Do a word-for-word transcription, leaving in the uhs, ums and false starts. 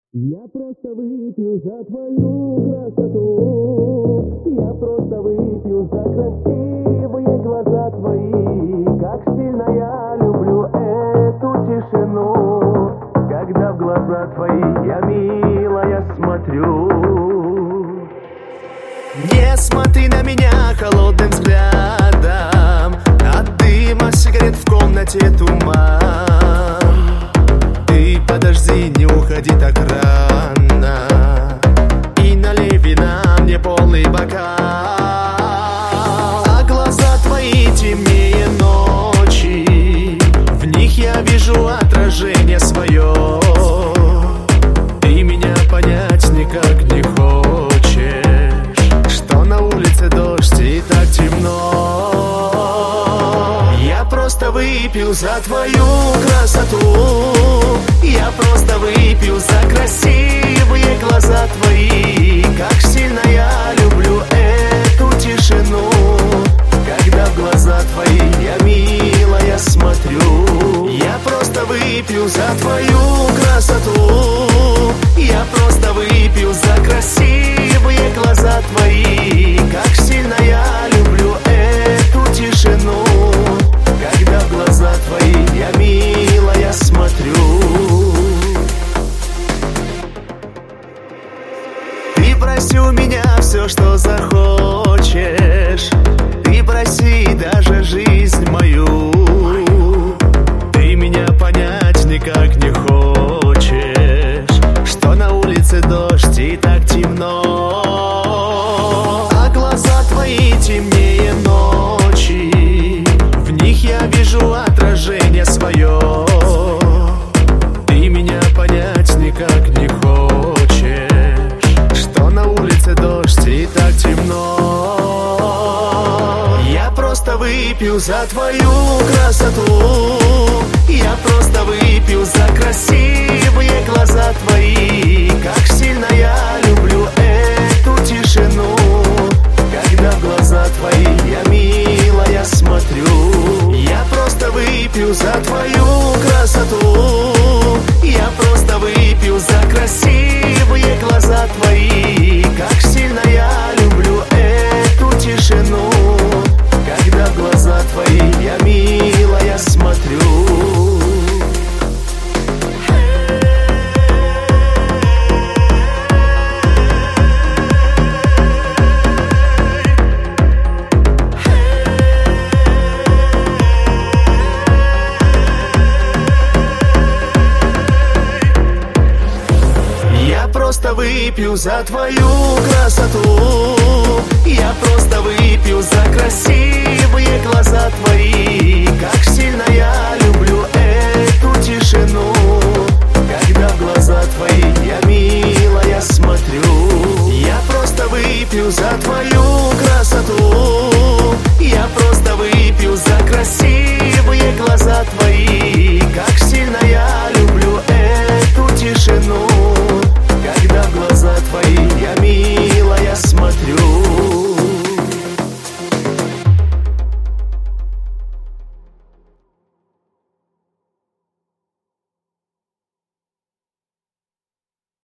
Я просто выпью за твою красоту, я просто выпью за красивые глаза твои. Как сильно я люблю эту тишину, когда в глаза твои я, милая, смотрю. Не смотри на меня холодным взглядом, от дыма сигарет в комнате туман. Ты подожди, не уходи так рано, и налей вина мне полный бокал. А глаза твои темнее ночи, в них я вижу отражение свое. Ты меня понять никак не хочешь, что на улице дождь и так темно. Я просто выпью за твою красоту, я просто выпью за красивые глаза твои. Как сильно я люблю эту тишину, когда в глаза твои я, милая, смотрю. Я просто выпью за твою красоту, я просто выпью за красивые глаза твои. Как сильно я люблю эту тишину, когда в глаза твои я, милая, смотрю. Ты проси у меня все, что захочешь, ты проси даже жизнь мою. Ты меня понять никак не хочешь, что на улице дождь и так темно. А глаза твои темнее ночи, в них я вижу отражение свое. Ты меня понять никак не хочешь, что на улице дождь и так темно. Я просто выпью за твою красоту, я просто выпью за красивые глаза твои. Как сильно я люблю эту тишину, когда в глаза твои я, милая, смотрю. Я просто выпью за твою красоту, я просто выпью за красивые глаза твои. Как сильно я люблю эту тишину, когда в глаза твои я, милая, смотрю. Я просто выпью за твою красоту, я просто выпью за красивые глаза твои.